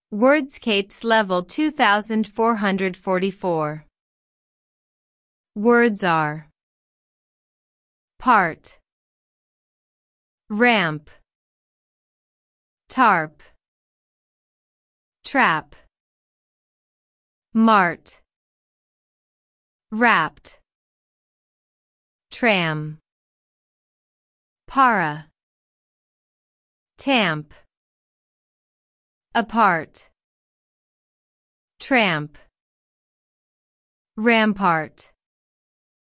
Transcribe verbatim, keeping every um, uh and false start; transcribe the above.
Wordscapes level two thousand four hundred forty-four. Words are part, ramp, tarp, trap, mart, wrapped, tram, para, tamp, apart, tramp, rampart.